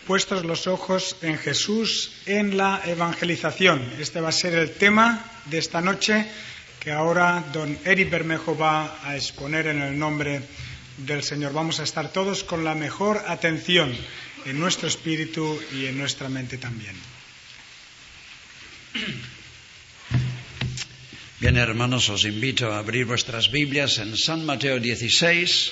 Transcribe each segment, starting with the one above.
puestos los ojos en Jesús, en la evangelización. Este va a ser el tema de esta noche que ahora don Eric Bermejo va a exponer en el nombre del Señor. Vamos a estar todos con la mejor atención en nuestro espíritu y en nuestra mente también. Bien, hermanos, os invito a abrir vuestras Biblias en San Mateo 16,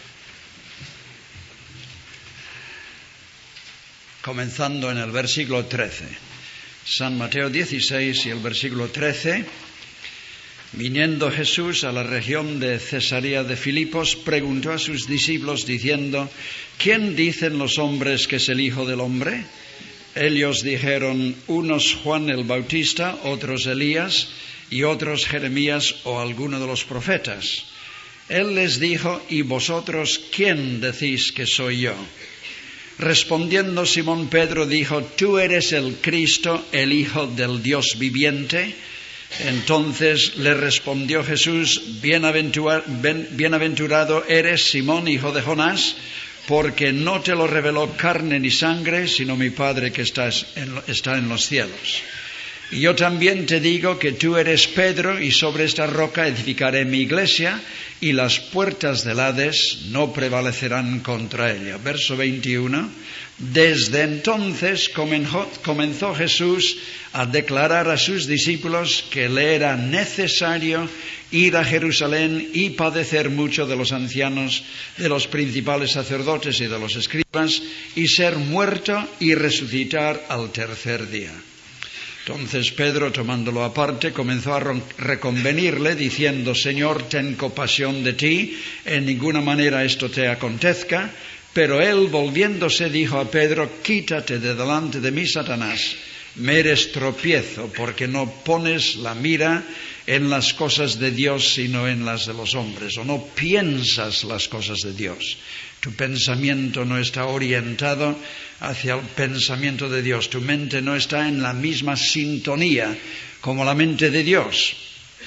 comenzando en el versículo 13. San Mateo 16 y el versículo 13. Viniendo Jesús a la región de Cesarea de Filipos, preguntó a sus discípulos diciendo: ¿Quién dicen los hombres que es el Hijo del Hombre? Ellos dijeron: unos Juan el Bautista, otros Elías, y otros Jeremías o alguno de los profetas. Él les dijo: ¿y vosotros quién decís que soy yo? Respondiendo Simón Pedro dijo: tú eres el Cristo, el Hijo del Dios viviente. Entonces le respondió Jesús: bienaventurado eres, Simón, hijo de Jonás, porque no te lo reveló carne ni sangre, sino mi Padre que está en los cielos. Y yo también te digo que tú eres Pedro, y sobre esta roca edificaré mi iglesia, y las puertas del Hades no prevalecerán contra ella. Verso 21. Desde entonces comenzó Jesús a declarar a sus discípulos que le era necesario ir a Jerusalén y padecer mucho de los ancianos, de los principales sacerdotes y de los escribas, y ser muerto y resucitar al tercer día. Entonces Pedro, tomándolo aparte, comenzó a reconvenirle, diciendo: Señor, ten compasión de ti, en ninguna manera esto te acontezca. Pero él, volviéndose, dijo a Pedro: quítate de delante de mí, Satanás, me eres tropiezo, porque no pones la mira en las cosas de Dios, sino en las de los hombres, o no piensas las cosas de Dios. Tu pensamiento no está orientado hacia el pensamiento de Dios. Tu mente no está en la misma sintonía como la mente de Dios.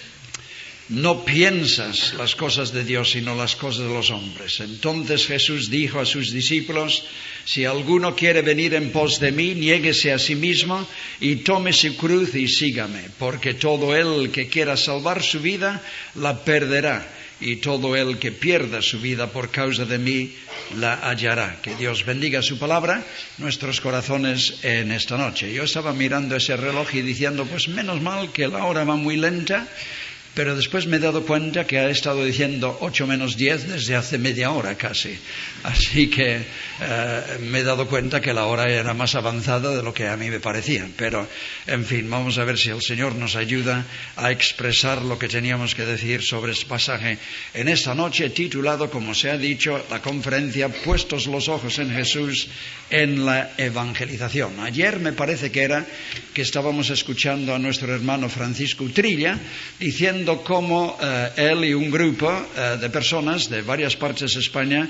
No piensas las cosas de Dios, sino las cosas de los hombres. Entonces Jesús dijo a sus discípulos: si alguno quiere venir en pos de mí, niéguese a sí mismo y tome su cruz y sígame. Porque todo el que quiera salvar su vida, la perderá. Y todo el que pierda su vida por causa de mí, la hallará. Que Dios bendiga su palabra, nuestros corazones en esta noche. Yo estaba mirando ese reloj y diciendo: pues menos mal que la hora va muy lenta. Pero después me he dado cuenta que ha estado diciendo 8 menos 10 desde hace media hora casi. Así que me he dado cuenta que la hora era más avanzada de lo que a mí me parecía. Pero, en fin, vamos a ver si el Señor nos ayuda a expresar lo que teníamos que decir sobre este pasaje en esta noche, titulado, como se ha dicho, la conferencia Puestos los ojos en Jesús en la evangelización. Ayer me parece que estábamos escuchando a nuestro hermano Francisco Utrilla diciendo cómo él y un grupo de personas de varias partes de España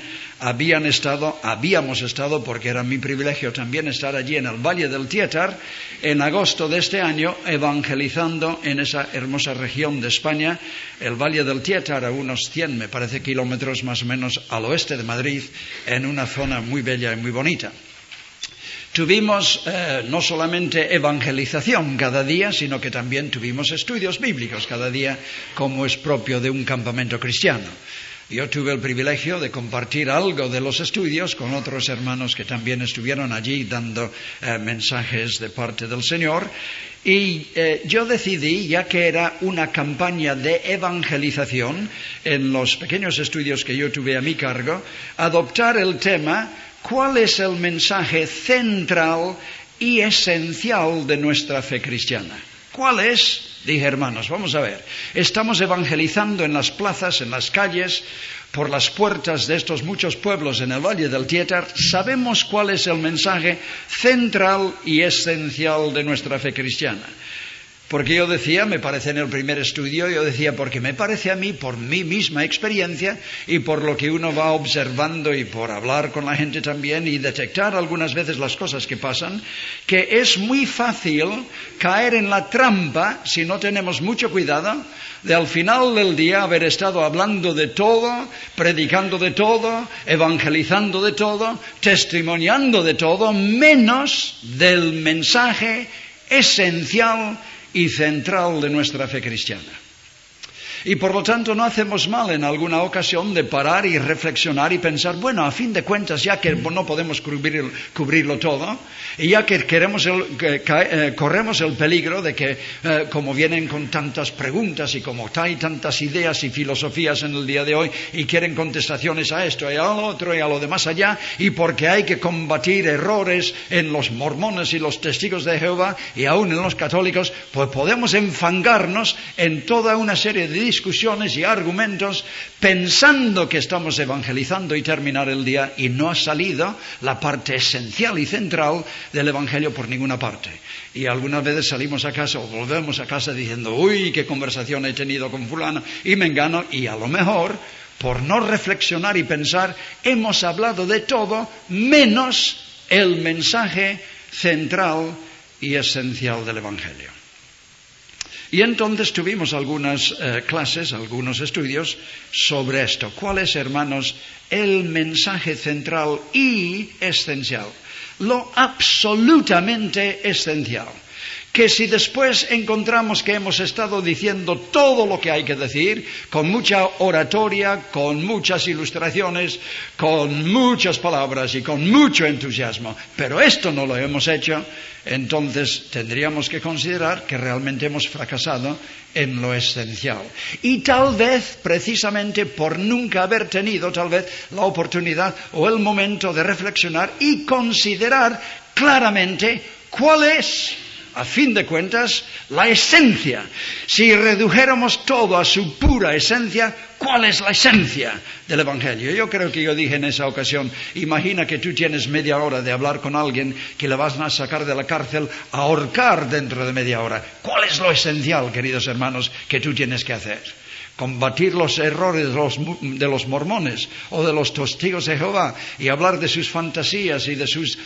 habíamos estado, porque era mi privilegio también estar allí en el Valle del Tietar, en agosto de este año, evangelizando en esa hermosa región de España, el Valle del Tietar, a unos 100, me parece, kilómetros más o menos al oeste de Madrid, en una zona muy bella y muy bonita. Tuvimos no solamente evangelización cada día, sino que también tuvimos estudios bíblicos cada día, como es propio de un campamento cristiano. Yo tuve el privilegio de compartir algo de los estudios con otros hermanos que también estuvieron allí dando mensajes de parte del Señor. Y yo decidí, ya que era una campaña de evangelización, en los pequeños estudios que yo tuve a mi cargo, adoptar el tema: ¿cuál es el mensaje central y esencial de nuestra fe cristiana? ¿Cuál es? Dije: hermanos, vamos a ver. Estamos evangelizando en las plazas, en las calles, por las puertas de estos muchos pueblos en el Valle del Tietar. ¿Sabemos cuál es el mensaje central y esencial de nuestra fe cristiana? Porque yo decía, me parece en el primer estudio, porque me parece a mí, por mi misma experiencia y por lo que uno va observando y por hablar con la gente también y detectar algunas veces las cosas que pasan, que es muy fácil caer en la trampa, si no tenemos mucho cuidado, de al final del día haber estado hablando de todo, predicando de todo, evangelizando de todo, testimoniando de todo, menos del mensaje esencial y central de nuestra fe cristiana. Y por lo tanto no hacemos mal en alguna ocasión de parar y reflexionar y pensar, bueno, a fin de cuentas, ya que no podemos cubrirlo todo, y ya que corremos el peligro de que, como vienen con tantas preguntas y como hay tantas ideas y filosofías en el día de hoy, y quieren contestaciones a esto y a lo otro y a lo demás allá, y porque hay que combatir errores en los mormones y los testigos de Jehová y aún en los católicos, pues podemos enfangarnos en toda una serie de discusiones y argumentos pensando que estamos evangelizando y terminar el día, y no ha salido la parte esencial y central del evangelio por ninguna parte. Y algunas veces salimos a casa o volvemos a casa diciendo, uy, qué conversación he tenido con fulano y mengano, y a lo mejor por no reflexionar y pensar hemos hablado de todo menos el mensaje central y esencial del evangelio. Y entonces tuvimos algunas clases, algunos estudios sobre esto. ¿Cuál es, hermanos, el mensaje central y esencial? Lo absolutamente esencial. Que si después encontramos que hemos estado diciendo todo lo que hay que decir, con mucha oratoria, con muchas ilustraciones, con muchas palabras y con mucho entusiasmo, pero esto no lo hemos hecho, entonces tendríamos que considerar que realmente hemos fracasado en lo esencial. Y tal vez, precisamente por nunca haber tenido tal vez la oportunidad o el momento de reflexionar y considerar claramente cuál es, a fin de cuentas, la esencia. Si redujéramos todo a su pura esencia, ¿cuál es la esencia del Evangelio? Yo creo que yo dije en esa ocasión, imagina que tú tienes media hora de hablar con alguien que le vas a sacar de la cárcel, a ahorcar dentro de media hora. ¿Cuál es lo esencial, queridos hermanos, que tú tienes que hacer? Combatir los errores de los mormones o de los testigos de Jehová y hablar de sus fantasías y de sus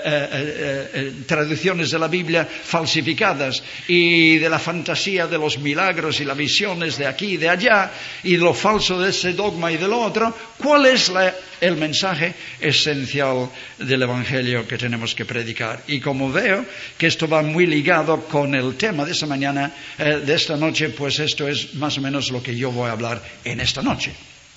traducciones de la Biblia falsificadas y de la fantasía de los milagros y las visiones de aquí y de allá y lo falso de ese dogma y de lo otro. ¿Cuál es el mensaje esencial del Evangelio que tenemos que predicar? Y como veo que esto va muy ligado con el tema de esta mañana, de esta noche, pues esto es más o menos lo que yo voy a hablar en esta noche.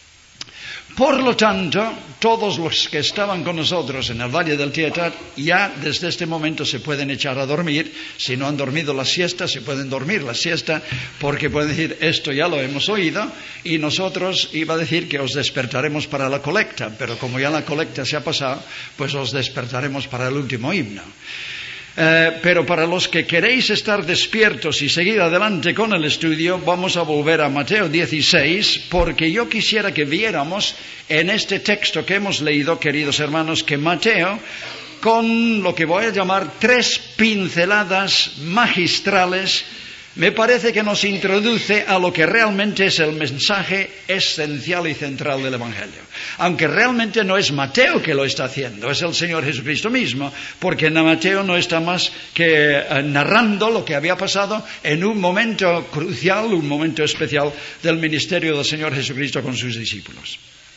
Por lo tanto, todos los que estaban con nosotros en el Valle del Tietar ya desde este momento se pueden echar a dormir. Si no han dormido la siesta, se pueden dormir la siesta, porque pueden decir, esto ya lo hemos oído, y nosotros iba a decir que os despertaremos para la colecta, pero como ya la colecta se ha pasado, pues os despertaremos para el último himno. Pero para los que queréis estar despiertos y seguir adelante con el estudio, vamos a volver a Mateo 16, porque yo quisiera que viéramos en este texto que hemos leído, queridos hermanos, que Mateo, con lo que voy a llamar 3 pinceladas magistrales, me parece que nos introduce a lo que realmente es el mensaje esencial y central del Evangelio. Aunque realmente no es Mateo que lo está haciendo, es el Señor Jesucristo mismo, porque en Mateo no está más que narrando lo que había pasado en un momento crucial, un momento especial del ministerio del Señor Jesucristo con sus discípulos.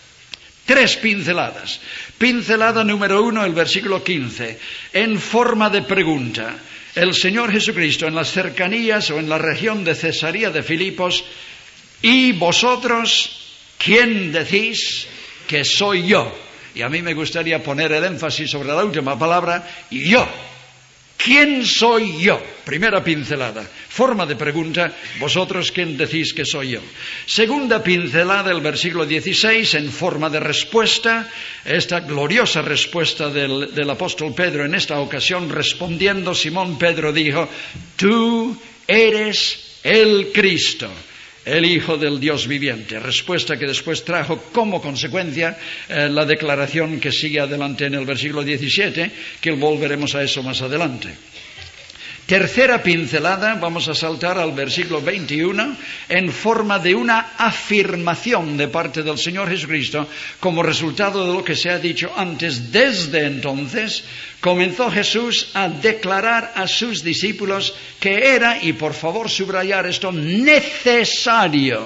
3 pinceladas. Pincelada número 1, el versículo 15, en forma de pregunta. El Señor Jesucristo en las cercanías o en la región de Cesarea de Filipos, ¿y vosotros quién decís que soy yo? Y a mí me gustaría poner el énfasis sobre la última palabra, yo. ¿Quién soy yo? Primera pincelada, forma de pregunta, ¿vosotros quién decís que soy yo? Segunda pincelada, el versículo 16, en forma de respuesta, esta gloriosa respuesta del apóstol Pedro en esta ocasión, respondiendo, Simón Pedro dijo, tú eres el Cristo, el Hijo del Dios viviente. Respuesta que después trajo como consecuencia la declaración que sigue adelante en el versículo 17, que volveremos a eso más adelante. Tercera pincelada, vamos a saltar al versículo 21, en forma de una afirmación de parte del Señor Jesucristo, como resultado de lo que se ha dicho antes. Desde entonces comenzó Jesús a declarar a sus discípulos que era, y por favor subrayar esto, necesario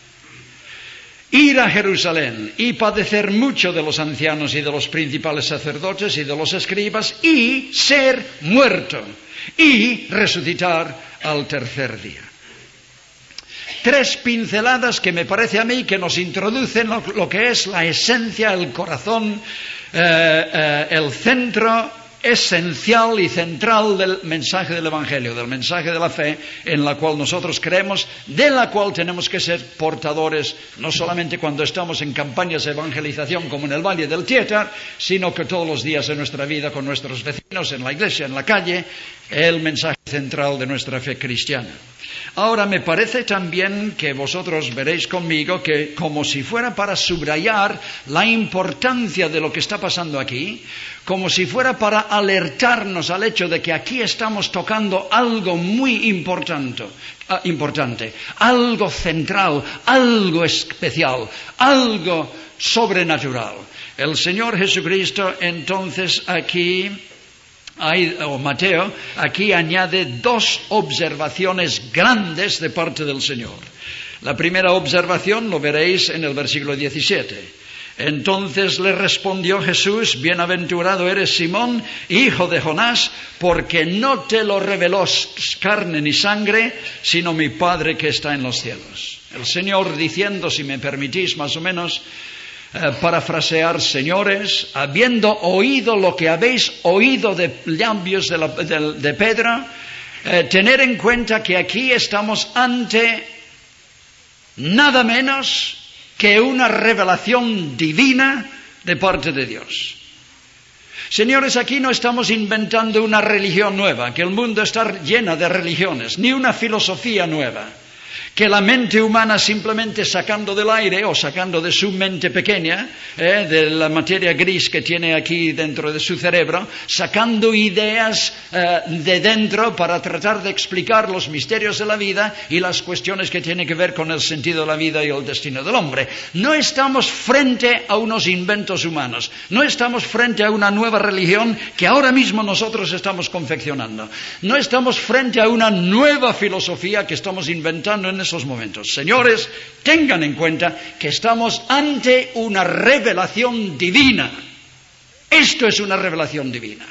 ir a Jerusalén y padecer mucho de los ancianos y de los principales sacerdotes y de los escribas y ser muerto y resucitar al tercer día. Tres pinceladas que me parece a mí que nos introducen lo que es la esencia, el corazón, el centro esencial y central del mensaje del Evangelio, del mensaje de la fe en la cual nosotros creemos, de la cual tenemos que ser portadores, no solamente cuando estamos en campañas de evangelización como en el Valle del Tietar, sino que todos los días de nuestra vida con nuestros vecinos, en la iglesia, en la calle, el mensaje central de nuestra fe cristiana. Ahora, me parece también que vosotros veréis conmigo que, como si fuera para subrayar la importancia de lo que está pasando aquí, como si fuera para alertarnos al hecho de que aquí estamos tocando algo muy importante, algo central, algo especial, algo sobrenatural. El Señor Jesucristo, entonces, aquí... Mateo aquí añade dos observaciones grandes de parte del Señor. La primera observación lo veréis en el versículo 17. Entonces le respondió Jesús: bienaventurado eres Simón, hijo de Jonás, porque no te lo reveló carne ni sangre, sino mi Padre que está en los cielos. El Señor diciendo, si me permitís más o menos parafrasear: señores, habiendo oído lo que habéis oído de labios de Pedro, tener en cuenta que aquí estamos ante nada menos que una revelación divina de parte de Dios. Señores, aquí no estamos inventando una religión nueva, que el mundo está lleno de religiones, ni una filosofía nueva, que la mente humana simplemente sacando del aire o sacando de su mente pequeña, de la materia gris que tiene aquí dentro de su cerebro, sacando ideas de dentro para tratar de explicar los misterios de la vida y las cuestiones que tienen que ver con el sentido de la vida y el destino del hombre. No estamos frente a unos inventos humanos, no estamos frente a una nueva religión que ahora mismo nosotros estamos confeccionando, no estamos frente a una nueva filosofía que estamos inventando en esos momentos. Señores, tengan en cuenta que estamos ante una revelación divina. Esto es una revelación divina.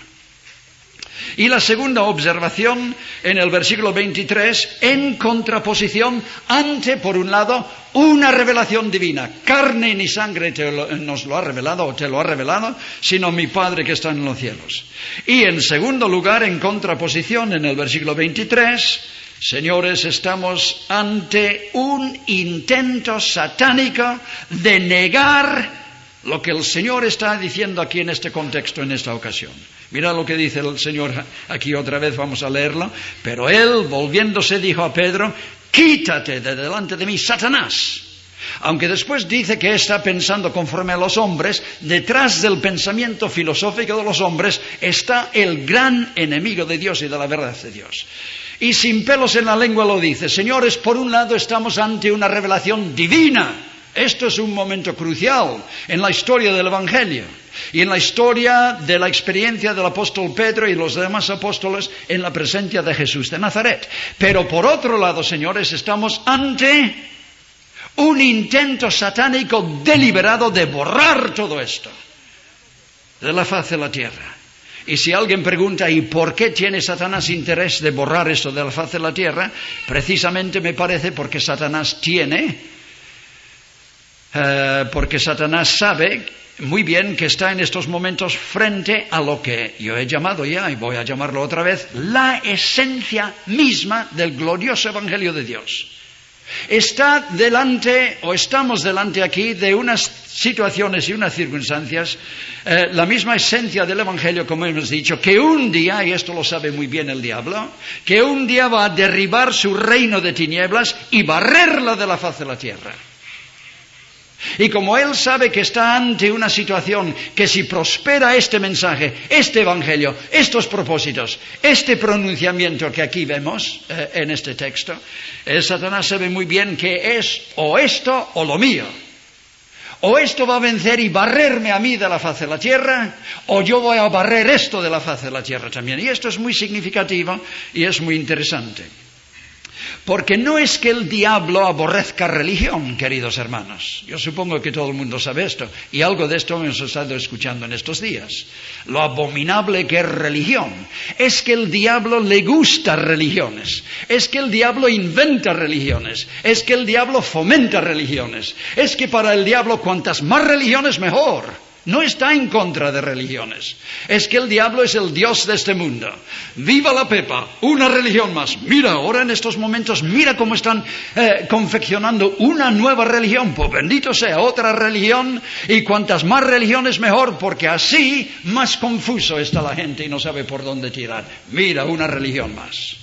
Y la segunda observación en el versículo 23, en contraposición ante, por un lado, una revelación divina. Carne ni sangre nos lo ha revelado o te lo ha revelado, sino mi Padre que está en los cielos. Y en segundo lugar, en contraposición en el versículo 23, señores, estamos ante un intento satánico de negar lo que el Señor está diciendo aquí en este contexto, en esta ocasión. Mira lo que dice el Señor aquí otra vez, vamos a leerlo. Pero él, volviéndose, dijo a Pedro: quítate de delante de mí, Satanás. Aunque después dice que está pensando conforme a los hombres, detrás del pensamiento filosófico de los hombres está el gran enemigo de Dios y de la verdad de Dios. Y sin pelos en la lengua lo dice: señores, por un lado estamos ante una revelación divina. Esto es un momento crucial en la historia del Evangelio y en la historia de la experiencia del apóstol Pedro y los demás apóstoles en la presencia de Jesús de Nazaret. Pero por otro lado, señores, estamos ante un intento satánico deliberado de borrar todo esto de la faz de la tierra. Y si alguien pregunta: ¿y por qué tiene Satanás interés de borrar esto de la faz de la tierra? Precisamente me parece porque Satanás sabe muy bien que está en estos momentos frente a lo que yo he llamado ya, y voy a llamarlo otra vez, la esencia misma del glorioso Evangelio de Dios. Estamos delante aquí de unas situaciones y unas circunstancias, la misma esencia del Evangelio, como hemos dicho, que un día, y esto lo sabe muy bien el diablo, que un día va a derribar su reino de tinieblas y barrerla de la faz de la tierra. Y como él sabe que está ante una situación que si prospera este mensaje, este evangelio, estos propósitos, este pronunciamiento que aquí vemos en este texto, Satanás sabe muy bien que es o esto o lo mío. O esto va a vencer y barrerme a mí de la faz de la tierra, o yo voy a barrer esto de la faz de la tierra también. Y esto es muy significativo y es muy interesante. Porque no es que el diablo aborrezca religión, queridos hermanos. Yo supongo que todo el mundo sabe esto. Y algo de esto hemos estado escuchando en estos días. Lo abominable que es religión. Es que el diablo le gusta religiones. Es que el diablo inventa religiones. Es que el diablo fomenta religiones. Es que para el diablo cuantas más religiones mejor. No está en contra de religiones. Es que el diablo es el Dios de este mundo. ¡Viva la Pepa! Una religión más. Mira, ahora en estos momentos, mira cómo están confeccionando una nueva religión. Pues bendito sea, otra religión. Y cuantas más religiones mejor, porque así más confuso está la gente y no sabe por dónde tirar. Mira, una religión más.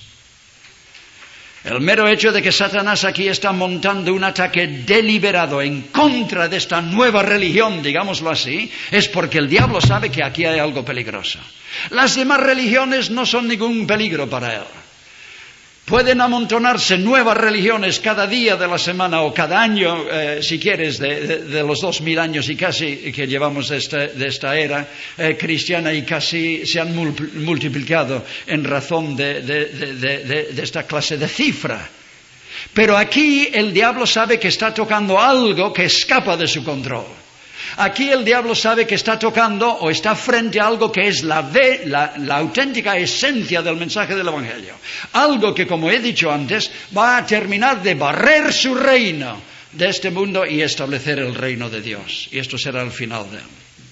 El mero hecho de que Satanás aquí está montando un ataque deliberado en contra de esta nueva religión, digámoslo así, es porque el diablo sabe que aquí hay algo peligroso. Las demás religiones no son ningún peligro para él. Pueden amontonarse nuevas religiones cada día de la semana o cada año, si quieres, de los 2000 años y casi que llevamos de esta era cristiana, y casi se han multiplicado en razón de esta clase de cifra. Pero aquí el diablo sabe que está tocando algo que escapa de su control. Aquí el diablo sabe que está tocando o está frente a algo que es la auténtica esencia del mensaje del Evangelio. Algo que, como he dicho antes, va a terminar de barrer su reino de este mundo y establecer el reino de Dios. Y esto será el final de él.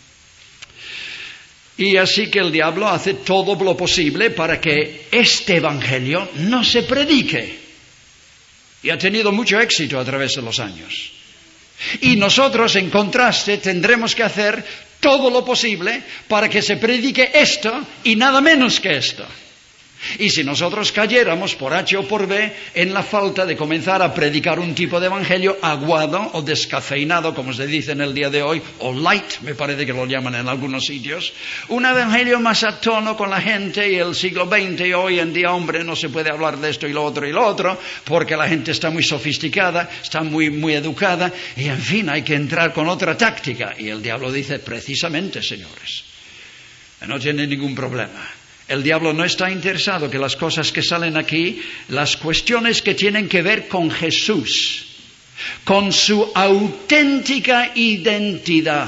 Y así que el diablo hace todo lo posible para que este Evangelio no se predique. Y ha tenido mucho éxito a través de los años. Y nosotros, en contraste, tendremos que hacer todo lo posible para que se predique esto y nada menos que esto. Y si nosotros cayéramos por H o por B en la falta de comenzar a predicar un tipo de evangelio aguado o descafeinado, como se dice en el día de hoy, o light, me parece que lo llaman en algunos sitios, un evangelio más a tono con la gente, y el siglo XX y hoy en día, hombre, no se puede hablar de esto y lo otro, porque la gente está muy sofisticada, está muy educada, y en fin, hay que entrar con otra táctica. Y el diablo dice, precisamente, señores, no tiene ningún problema. El diablo no está interesado que las cosas que salen aquí, las cuestiones que tienen que ver con Jesús, con su auténtica identidad,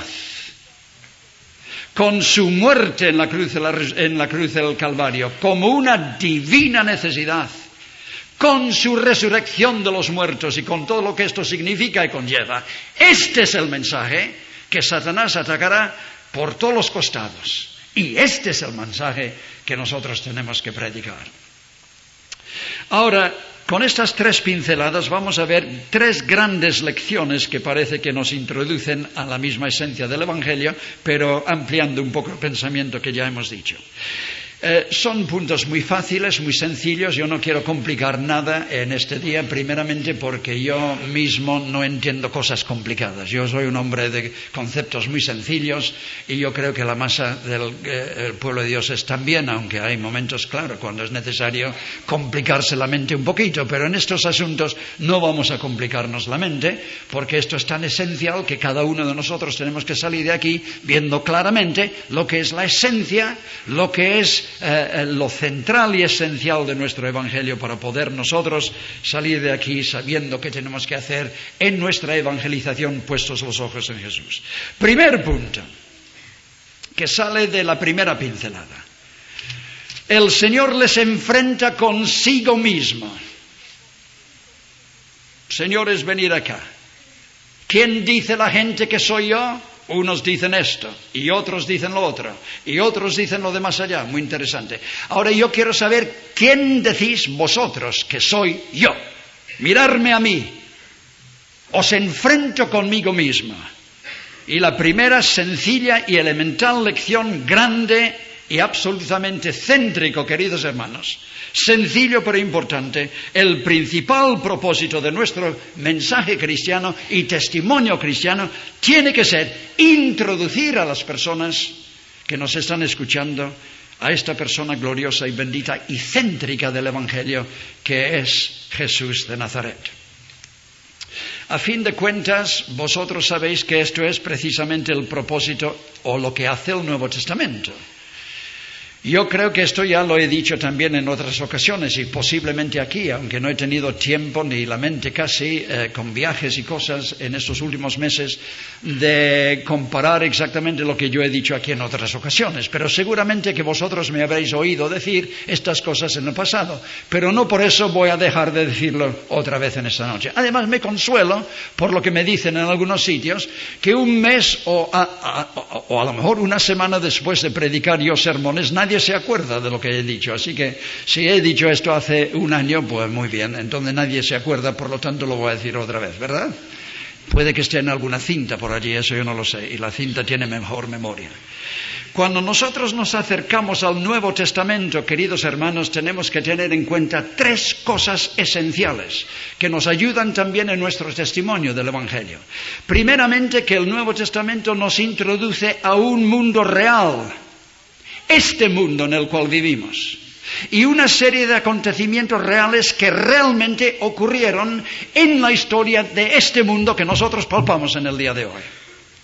con su muerte en la cruz del Calvario, como una divina necesidad, con su resurrección de los muertos y con todo lo que esto significa y conlleva. Este es el mensaje que Satanás atacará por todos los costados. Y este es el mensaje que nosotros tenemos que predicar. Ahora, con estas 3 pinceladas vamos a ver 3 grandes lecciones que parece que nos introducen a la misma esencia del Evangelio, pero ampliando un poco el pensamiento que ya hemos dicho. Son puntos muy fáciles, muy sencillos. Yo no quiero complicar nada en este día, primeramente porque yo mismo no entiendo cosas complicadas. Yo soy un hombre de conceptos muy sencillos y yo creo que la masa del pueblo de Dios es también, aunque hay momentos, claro, cuando es necesario complicarse la mente un poquito, pero en estos asuntos no vamos a complicarnos la mente, porque esto es tan esencial que cada uno de nosotros tenemos que salir de aquí viendo claramente lo que es la esencia, lo que es lo central y esencial de nuestro Evangelio, para poder nosotros salir de aquí sabiendo qué tenemos que hacer en nuestra evangelización, puestos los ojos en Jesús. Primer punto, que sale de la primera pincelada. El Señor les enfrenta consigo mismo. Señores, venid acá. ¿Quién dice la gente que soy yo? Unos dicen esto, y otros dicen lo otro, y otros dicen lo de más allá. Muy interesante. Ahora yo quiero saber, ¿quién decís vosotros que soy yo? Mirarme a mí. Os enfrento conmigo mismo. Y la primera sencilla y elemental lección, grande y absolutamente céntrico, queridos hermanos, sencillo pero importante, el principal propósito de nuestro mensaje cristiano y testimonio cristiano tiene que ser introducir a las personas que nos están escuchando a esta persona gloriosa y bendita y céntrica del Evangelio que es Jesús de Nazaret. A fin de cuentas, vosotros sabéis que esto es precisamente el propósito o lo que hace el Nuevo Testamento. Yo creo que esto ya lo he dicho también en otras ocasiones y posiblemente aquí, aunque no he tenido tiempo ni la mente casi con viajes y cosas en estos últimos meses de comparar exactamente lo que yo he dicho aquí en otras ocasiones. Pero seguramente que vosotros me habréis oído decir estas cosas en el pasado, pero no por eso voy a dejar de decirlo otra vez en esta noche. Además me consuelo por lo que me dicen en algunos sitios que un mes o a lo mejor una semana después de predicar yo sermones, nadie se acuerda de lo que he dicho, así que si he dicho esto hace un año, pues muy bien, entonces nadie se acuerda, por lo tanto lo voy a decir otra vez, ¿verdad? Puede que esté en alguna cinta por allí, eso yo no lo sé, y la cinta tiene mejor memoria. Cuando nosotros nos acercamos al Nuevo Testamento, queridos hermanos, tenemos que tener en cuenta 3 cosas esenciales que nos ayudan también en nuestro testimonio del Evangelio. Primeramente, que el Nuevo Testamento nos introduce a un mundo real, este mundo en el cual vivimos, y una serie de acontecimientos reales que realmente ocurrieron en la historia de este mundo que nosotros palpamos en el día de hoy.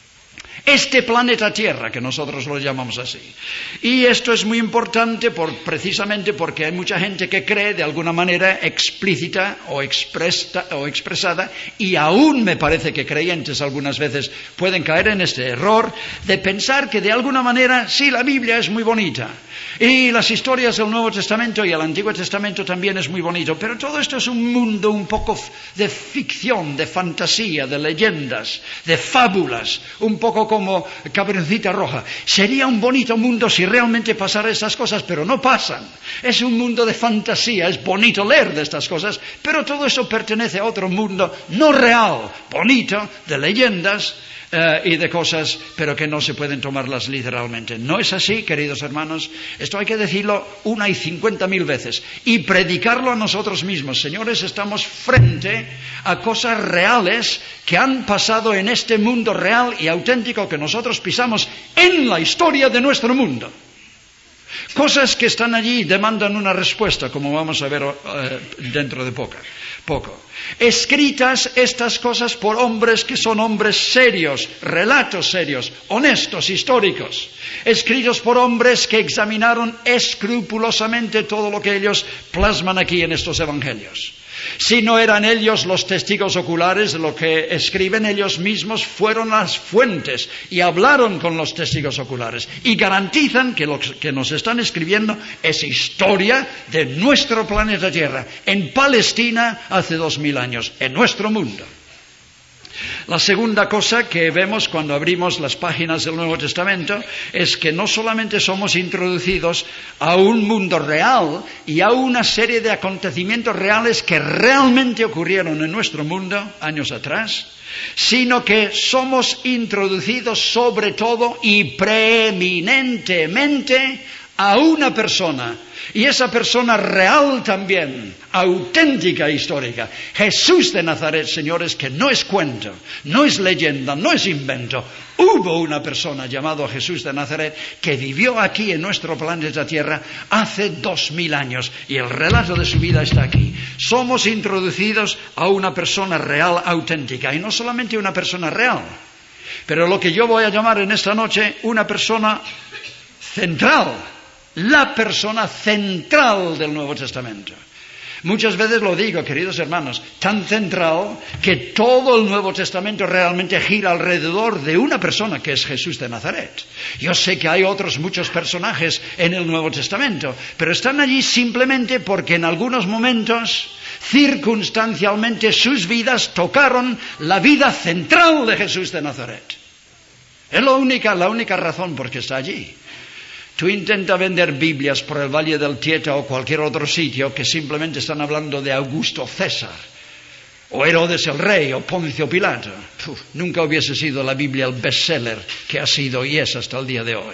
Este planeta Tierra, que nosotros lo llamamos así. Y esto es muy importante precisamente porque hay mucha gente que cree de alguna manera explícita o expresada, y aún me parece que creyentes algunas veces pueden caer en este error de pensar que de alguna manera sí, la Biblia es muy bonita y las historias del Nuevo Testamento y el Antiguo Testamento también es muy bonito, pero todo esto es un mundo un poco de ficción, de fantasía, de leyendas, de fábulas, un poco como Caperucita Roja. Sería un bonito mundo si realmente pasaran estas cosas, pero no pasan. Es un mundo de fantasía, es bonito leer de estas cosas, pero todo eso pertenece a otro mundo no real, bonito, de leyendas y de cosas, pero que no se pueden tomarlas literalmente. No es así, queridos hermanos. Esto hay que decirlo 150.000 veces y predicarlo a nosotros mismos. Señores, estamos frente a cosas reales que han pasado en este mundo real y auténtico que nosotros pisamos en la historia de nuestro mundo. Cosas que están allí y demandan una respuesta, como vamos a ver dentro de poco. Escritas estas cosas por hombres que son hombres serios, relatos serios, honestos, históricos. Escritos por hombres que examinaron escrupulosamente todo lo que ellos plasman aquí en estos evangelios. Si no eran ellos los testigos oculares de lo que escriben, ellos mismos fueron las fuentes y hablaron con los testigos oculares y garantizan que lo que nos están escribiendo es historia de nuestro planeta Tierra, en Palestina hace 2000 años, en nuestro mundo. La segunda cosa que vemos cuando abrimos las páginas del Nuevo Testamento es que no solamente somos introducidos a un mundo real y a una serie de acontecimientos reales que realmente ocurrieron en nuestro mundo años atrás, sino que somos introducidos sobre todo y preeminentemente a una persona, y esa persona real también, auténtica e histórica, Jesús de Nazaret, señores, que no es cuento, no es leyenda, no es invento. Hubo una persona llamada Jesús de Nazaret que vivió aquí en nuestro planeta Tierra hace 2000 años y el relato de su vida está aquí. Somos introducidos a una persona real, auténtica, y no solamente una persona real, pero lo que yo voy a llamar en esta noche una persona central. La persona central del Nuevo Testamento. Muchas veces lo digo, queridos hermanos, tan central que todo el Nuevo Testamento realmente gira alrededor de una persona que es Jesús de Nazaret. Yo sé que hay otros muchos personajes en el Nuevo Testamento, pero están allí simplemente porque en algunos momentos, circunstancialmente, sus vidas tocaron la vida central de Jesús de Nazaret. Es la única razón por qué está allí. Tú intenta vender Biblias por el Valle del Tieta o cualquier otro sitio que simplemente están hablando de Augusto César, o Herodes el Rey, o Poncio Pilato. Nunca hubiese sido la Biblia el bestseller que ha sido y es hasta el día de hoy.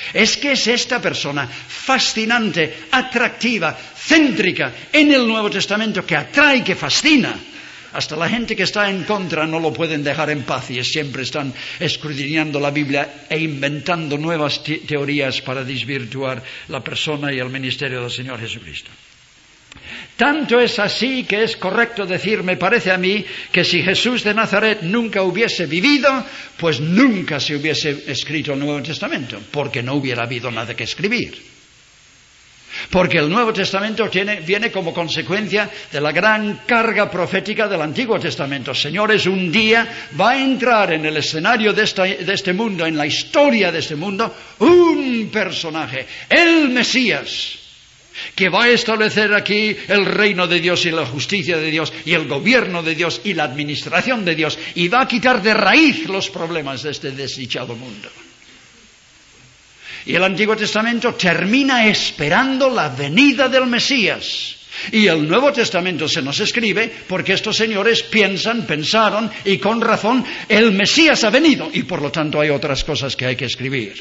Es que es esta persona fascinante, atractiva, céntrica en el Nuevo Testamento que atrae, que fascina. Hasta la gente que está en contra no lo pueden dejar en paz y siempre están escudriñando la Biblia e inventando nuevas teorías para desvirtuar la persona y el ministerio del Señor Jesucristo. Tanto es así que es correcto decir, me parece a mí, que si Jesús de Nazaret nunca hubiese vivido, pues nunca se hubiese escrito el Nuevo Testamento, porque no hubiera habido nada que escribir. Porque el Nuevo Testamento viene como consecuencia de la gran carga profética del Antiguo Testamento. Señores, un día va a entrar en el escenario de este mundo, en la historia de este mundo, un personaje, el Mesías, que va a establecer aquí el reino de Dios y la justicia de Dios y el gobierno de Dios y la administración de Dios, y va a quitar de raíz los problemas de este desdichado mundo. Y el Antiguo Testamento termina esperando la venida del Mesías. Y el Nuevo Testamento se nos escribe porque estos señores pensaron, y con razón, el Mesías ha venido, y por lo tanto hay otras cosas que hay que escribir.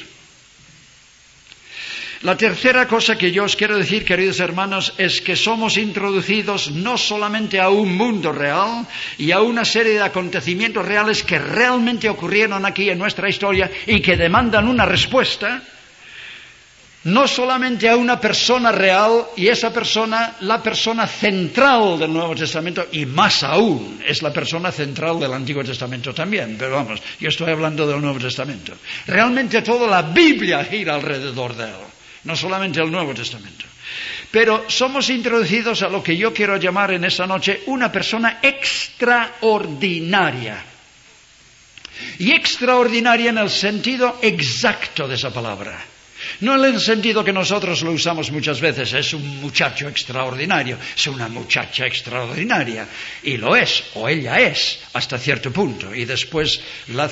La tercera cosa que yo os quiero decir, queridos hermanos, es que somos introducidos no solamente a un mundo real y a una serie de acontecimientos reales que realmente ocurrieron aquí en nuestra historia y que demandan una respuesta, no solamente a una persona real, y esa persona, la persona central del Nuevo Testamento, y más aún, es la persona central del Antiguo Testamento también, pero vamos, yo estoy hablando del Nuevo Testamento. Realmente toda la Biblia gira alrededor de él, no solamente el Nuevo Testamento. Pero somos introducidos a lo que yo quiero llamar en esta noche una persona extraordinaria. Y extraordinaria en el sentido exacto de esa palabra. No en el sentido que nosotros lo usamos muchas veces, es un muchacho extraordinario, es una muchacha extraordinaria, y lo es, o ella es, hasta cierto punto, y después la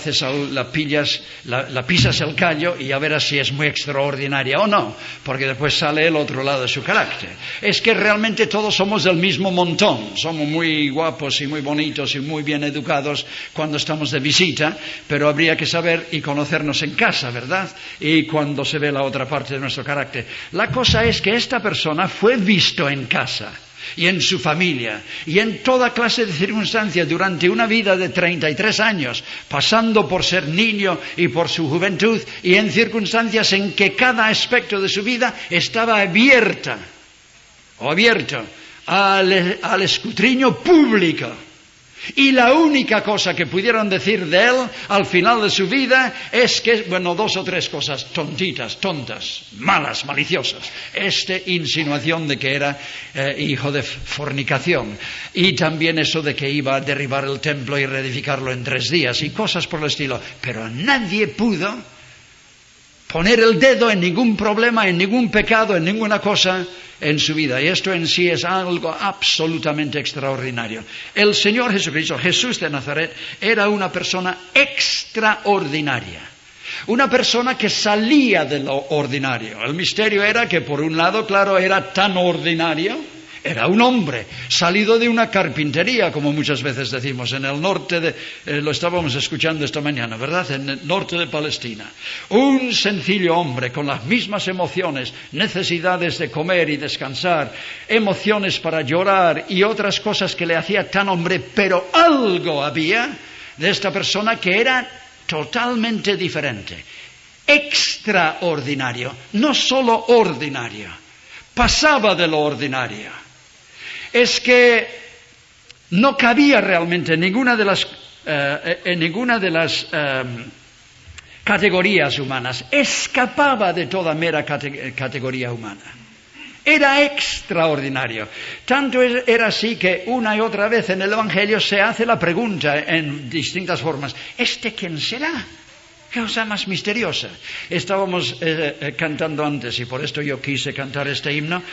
pisas el callo y ya verás si es muy extraordinaria o no, porque después sale el otro lado de su carácter. Es que realmente todos somos del mismo montón, somos muy guapos y muy bonitos y muy bien educados cuando estamos de visita, pero habría que saber y conocernos en casa, ¿verdad? Y cuando se ve la otra parte de nuestro carácter. La cosa es que esta persona fue visto en casa y en su familia y en toda clase de circunstancias durante una vida de 33 años, pasando por ser niño y por su juventud, y en circunstancias en que cada aspecto de su vida estaba abierto al escrutinio público. Y la única cosa que pudieron decir de él al final de su vida es que, dos o tres cosas tontas, malas, maliciosas. Insinuación de que era hijo de fornicación. Y también eso de que iba a derribar el templo y reedificarlo en 3 días y cosas por el estilo. Pero nadie pudo poner el dedo en ningún problema, en ningún pecado, en ninguna cosa en su vida. Y esto en sí es algo absolutamente extraordinario. El Señor Jesucristo, Jesús de Nazaret, era una persona extraordinaria. Una persona que salía de lo ordinario. El misterio era que, por un lado, claro, era tan ordinario. Era un hombre salido de una carpintería, como muchas veces decimos, en el norte lo estábamos escuchando esta mañana, ¿verdad? En el norte de Palestina. Un sencillo hombre con las mismas emociones, necesidades de comer y descansar, emociones para llorar y otras cosas que le hacía tan hombre, pero algo había de esta persona que era totalmente diferente, extraordinario, no solo ordinario, pasaba de lo ordinario. Es que no cabía realmente en ninguna de las categorías humanas, escapaba de toda mera categoría humana. Era extraordinario. Tanto era así que una y otra vez en el Evangelio se hace la pregunta en distintas formas: ¿este quién será? ¿Qué cosa más misteriosa? Estábamos cantando antes, y por esto yo quise cantar este himno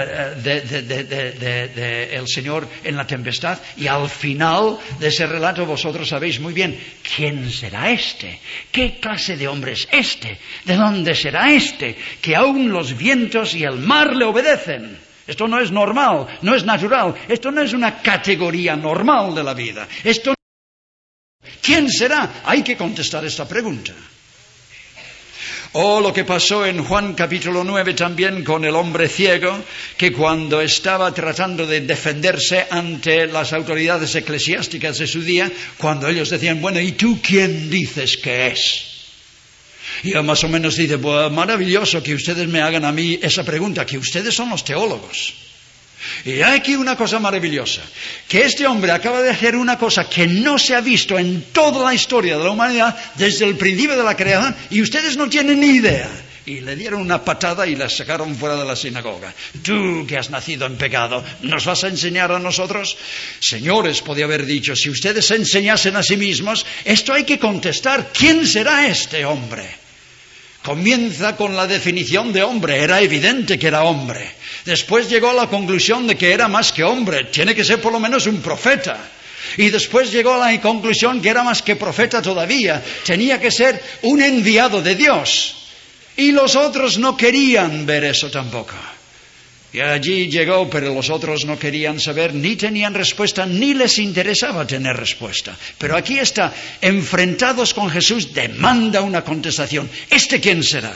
de El Señor en la tempestad, y al final de ese relato vosotros sabéis muy bien quién será este, qué clase de hombre es este, de dónde será este, que aún los vientos y el mar le obedecen. Esto no es normal, no es natural, esto no es una categoría normal de la vida. ¿Quién será? Hay que contestar esta pregunta. O lo que pasó en Juan capítulo 9 también con el hombre ciego, que cuando estaba tratando de defenderse ante las autoridades eclesiásticas de su día, cuando ellos decían, bueno, ¿y tú quién dices que es? Y él más o menos dice, pues maravilloso que ustedes me hagan a mí esa pregunta, que ustedes son los teólogos. Y hay aquí una cosa maravillosa, que este hombre acaba de hacer una cosa que no se ha visto en toda la historia de la humanidad desde el principio de la creación, y ustedes no tienen ni idea. Y le dieron una patada y la sacaron fuera de la sinagoga. Tú que has nacido en pecado, ¿nos vas a enseñar a nosotros? Señores, podía haber dicho, si ustedes se enseñasen a sí mismos, esto hay que contestar, ¿quién será este hombre? Comienza con la definición de hombre, era evidente que era hombre. Después llegó a la conclusión de que era más que hombre, tiene que ser por lo menos un profeta. Y después llegó a la conclusión que era más que profeta todavía, tenía que ser un enviado de Dios. Y los otros no querían ver eso tampoco. Y allí llegó, pero los otros no querían saber, ni tenían respuesta, ni les interesaba tener respuesta. Pero aquí está, enfrentados con Jesús, demanda una contestación. ¿Este quién será?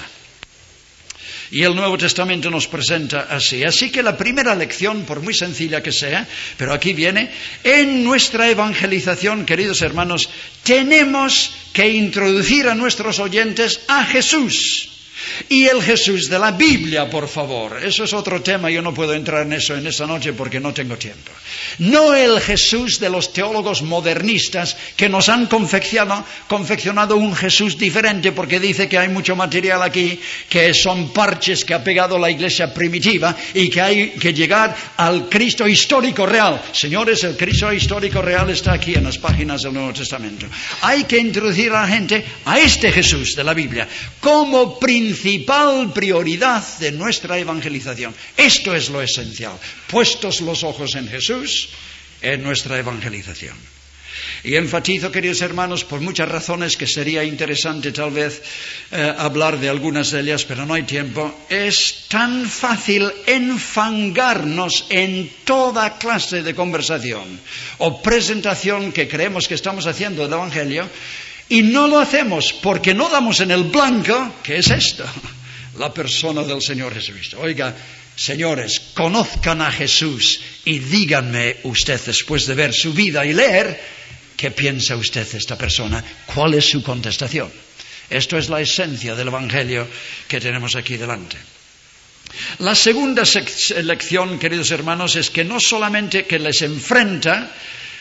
Y el Nuevo Testamento nos presenta así. Así que la primera lección, por muy sencilla que sea, pero aquí viene, en nuestra evangelización, queridos hermanos, tenemos que introducir a nuestros oyentes a Jesús. Y el Jesús de la Biblia, por favor. Eso es otro tema, yo no puedo entrar en eso en esta noche porque no tengo tiempo. No el Jesús de los teólogos modernistas que nos han confeccionado un Jesús diferente, porque dice que hay mucho material aquí que son parches que ha pegado la iglesia primitiva y que hay que llegar al Cristo histórico real. Señores, el Cristo histórico real está aquí en las páginas del Nuevo Testamento. Hay que introducir a la gente a este Jesús de la Biblia como principal prioridad de nuestra evangelización. Esto es lo esencial. Puestos los ojos en Jesús, en nuestra evangelización. Y enfatizo, queridos hermanos, por muchas razones que sería interesante tal vez hablar de algunas de ellas, pero no hay tiempo. Es tan fácil enfangarnos en toda clase de conversación o presentación que creemos que estamos haciendo del Evangelio, y no lo hacemos porque no damos en el blanco, que es esto, la persona del Señor Jesucristo. Oiga, señores, conozcan a Jesús y díganme usted, después de ver su vida y leer, ¿qué piensa usted de esta persona? ¿Cuál es su contestación? Esto es la esencia del Evangelio que tenemos aquí delante. La segunda lección, queridos hermanos, es que no solamente que les enfrenta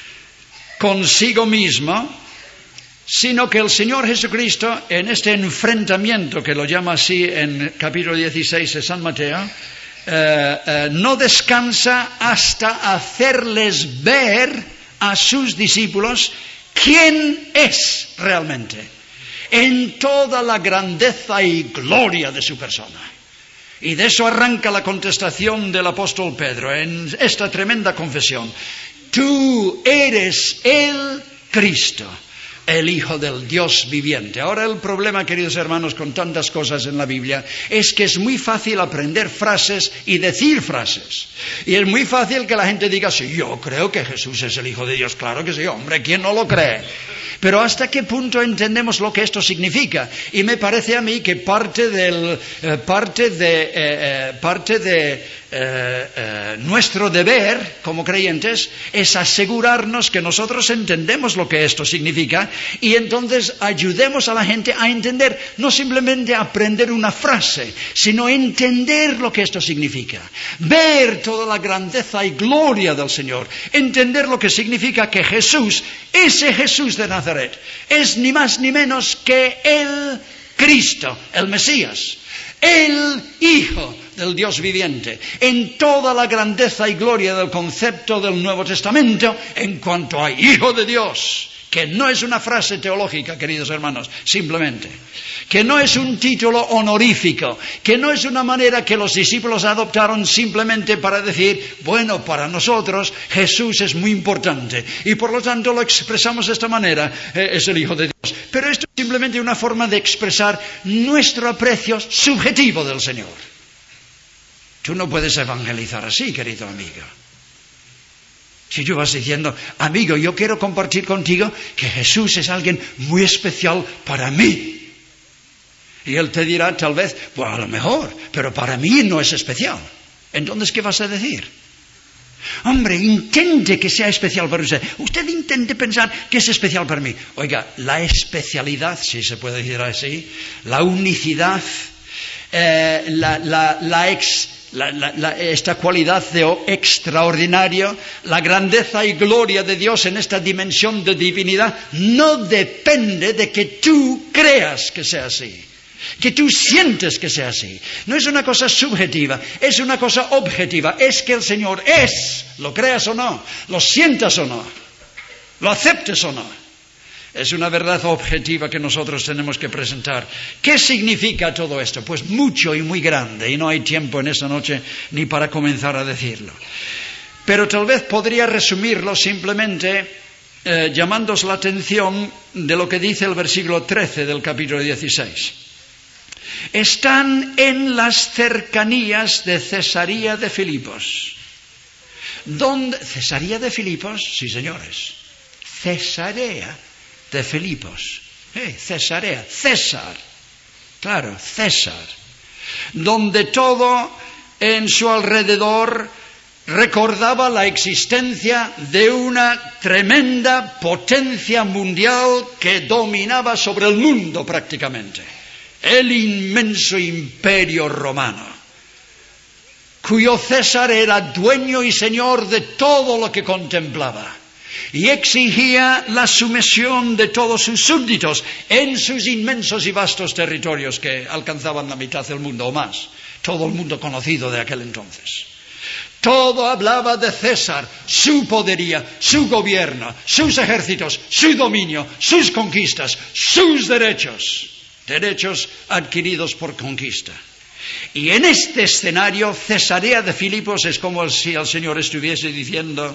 consigo mismo, sino que el Señor Jesucristo, en este enfrentamiento, que lo llama así en capítulo 16 de San Mateo, no descansa hasta hacerles ver a sus discípulos quién es realmente, en toda la grandeza y gloria de su persona. Y de eso arranca la contestación del apóstol Pedro en esta tremenda confesión. Tú eres el Cristo, el Hijo del Dios viviente. Ahora el problema, queridos hermanos, con tantas cosas en la Biblia, es que es muy fácil aprender frases y decir frases. Y es muy fácil que la gente diga, sí, yo creo que Jesús es el Hijo de Dios. Claro que sí, hombre, ¿quién no lo cree? Pero ¿hasta qué punto entendemos lo que esto significa? Y me parece a mí que parte de nuestro deber como creyentes es asegurarnos que nosotros entendemos lo que esto significa y entonces ayudemos a la gente a entender, no simplemente aprender una frase, sino entender lo que esto significa, ver toda la grandeza y gloria del Señor, entender lo que significa que Jesús, ese Jesús de Nazaret, es ni más ni menos que el Cristo, el Mesías, el Hijo del Dios viviente, en toda la grandeza y gloria del concepto del Nuevo Testamento en cuanto a Hijo de Dios, que no es una frase teológica, queridos hermanos, simplemente, que no es un título honorífico, que no es una manera que los discípulos adoptaron simplemente para decir, bueno, para nosotros Jesús es muy importante y por lo tanto lo expresamos de esta manera, es el Hijo de Dios. Pero esto es simplemente una forma de expresar nuestro aprecio subjetivo del Señor. Tú no puedes evangelizar así, querido amigo. Si tú vas diciendo, amigo, yo quiero compartir contigo que Jesús es alguien muy especial para mí. Y él te dirá tal vez, bueno, a lo mejor, pero para mí no es especial. Entonces, ¿qué vas a decir? Hombre, intente que sea especial para usted. Usted intente pensar que es especial para mí. Oiga, la especialidad, si se puede decir así, la unicidad, esta cualidad de extraordinario, la grandeza y gloria de Dios en esta dimensión de divinidad, no depende de que tú creas que sea así, que tú sientes que sea así. No es una cosa subjetiva, es una cosa objetiva. Es que el Señor es, lo creas o no, lo sientas o no, lo aceptes o no. Es una verdad objetiva que nosotros tenemos que presentar. ¿Qué significa todo esto? Pues mucho y muy grande, y no hay tiempo en esta noche ni para comenzar a decirlo. Pero tal vez podría resumirlo simplemente llamándoos la atención de lo que dice el versículo 13 del capítulo 16. Están en las cercanías de Cesarea de Filipos. ¿Dónde? ¿Cesarea de Filipos? Sí, señores. Cesarea de Filipos. Cesarea, César. Claro, César. Donde todo en su alrededor recordaba la existencia de una tremenda potencia mundial que dominaba sobre el mundo prácticamente. El inmenso imperio romano, cuyo César era dueño y señor de todo lo que contemplaba y exigía la sumisión de todos sus súbditos en sus inmensos y vastos territorios que alcanzaban la mitad del mundo o más, todo el mundo conocido de aquel entonces. Todo hablaba de César, su podería, su gobierno, sus ejércitos, su dominio, sus conquistas, sus derechos adquiridos por conquista. Y en este escenario, Cesarea de Filipos es como si el Señor estuviese diciendo: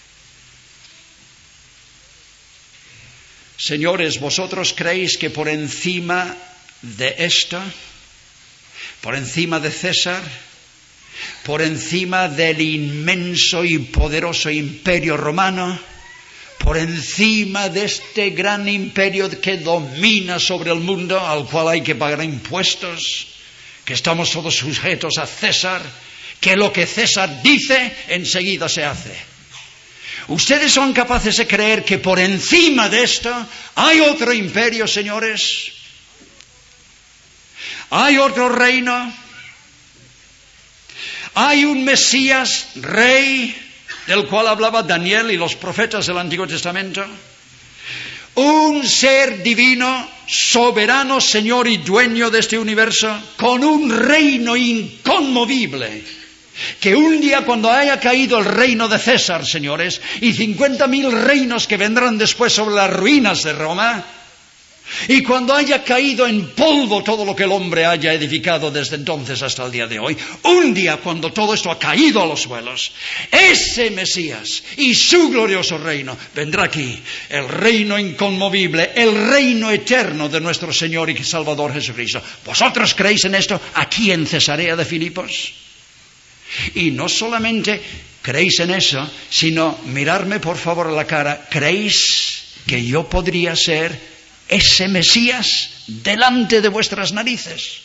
señores, ¿vosotros creéis que por encima de esto, por encima de César, por encima del inmenso y poderoso imperio romano, por encima de este gran imperio que domina sobre el mundo, al cual hay que pagar impuestos, que estamos todos sujetos a César, que lo que César dice enseguida se hace? ¿Ustedes son capaces de creer que por encima de esto hay otro imperio, señores? ¿Hay otro reino? ¿Hay un Mesías, rey, del cual hablaba Daniel y los profetas del Antiguo Testamento? Un ser divino, soberano, señor y dueño de este universo, con un reino inconmovible, que un día, cuando haya caído el reino de César, señores, y 50.000 reinos que vendrán después sobre las ruinas de Roma, y cuando haya caído en polvo todo lo que el hombre haya edificado desde entonces hasta el día de hoy, un día, cuando todo esto ha caído a los suelos, ese Mesías y su glorioso reino vendrá aquí, el reino inconmovible, el reino eterno de nuestro Señor y Salvador Jesucristo. ¿Vosotros creéis en esto aquí en Cesarea de Filipos? Y no solamente creéis en eso, sino, mirarme por favor a la cara, ¿creéis que yo podría ser ese Mesías delante de vuestras narices?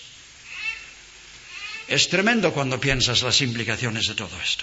Es tremendo cuando piensas las implicaciones de todo esto.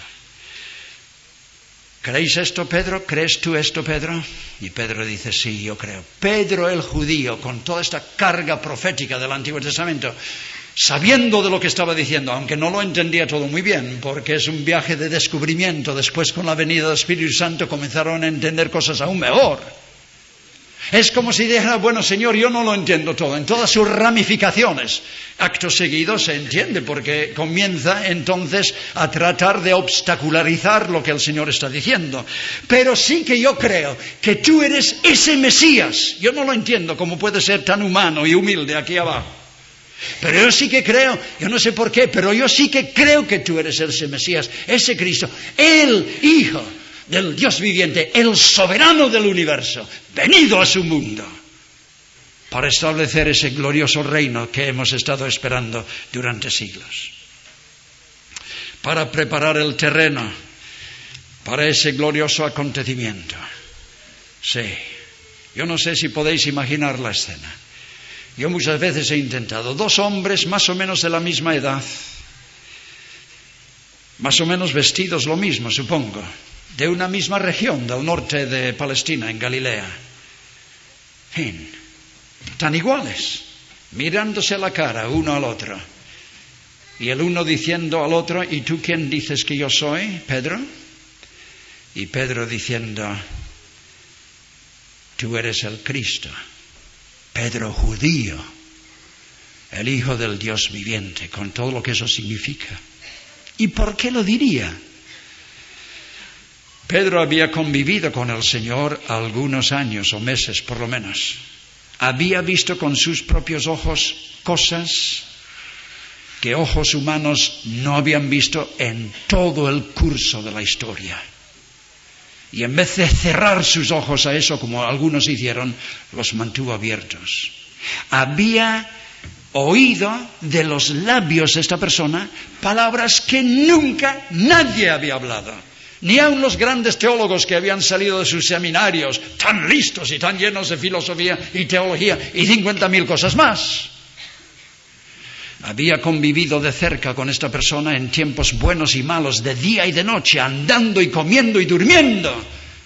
¿Creéis esto, Pedro? ¿Crees tú esto, Pedro? Y Pedro dice: sí, yo creo. Pedro el judío, con toda esta carga profética del Antiguo Testamento, sabiendo de lo que estaba diciendo, aunque no lo entendía todo muy bien, porque es un viaje de descubrimiento. Después, con la venida del Espíritu Santo, comenzaron a entender cosas aún mejor. Es como si dijera: bueno, Señor, yo no lo entiendo todo, en todas sus ramificaciones. Acto seguido se entiende, porque comienza entonces a tratar de obstacularizar lo que el Señor está diciendo. Pero sí que yo creo que tú eres ese Mesías. Yo no lo entiendo, cómo puede ser tan humano y humilde aquí abajo. Pero yo sí que creo, yo no sé por qué, pero yo sí que creo que tú eres ese Mesías, ese Cristo, el Hijo del Dios viviente, el soberano del universo, venido a su mundo para establecer ese glorioso reino que hemos estado esperando durante siglos, para preparar el terreno para ese glorioso acontecimiento. Sí, yo no sé si podéis imaginar la escena. Yo muchas veces he intentado, 2 hombres más o menos de la misma edad, más o menos vestidos lo mismo, supongo, de una misma región del norte de Palestina, en Galilea. Tan iguales, mirándose la cara uno al otro. Y el uno diciendo al otro, ¿y tú quién dices que yo soy, Pedro? Y Pedro diciendo, tú eres el Cristo. Pedro judío, el Hijo del Dios viviente, con todo lo que eso significa. ¿Y por qué lo diría? Pedro había convivido con el Señor algunos años o meses por lo menos. Había visto con sus propios ojos cosas que ojos humanos no habían visto en todo el curso de la historia. Y en vez de cerrar sus ojos a eso, como algunos hicieron, los mantuvo abiertos. Había oído de los labios de esta persona palabras que nunca nadie había hablado. Ni aun los grandes teólogos que habían salido de sus seminarios, tan listos y tan llenos de filosofía y teología y 50.000 cosas más. Había convivido de cerca con esta persona en tiempos buenos y malos, de día y de noche, andando y comiendo y durmiendo.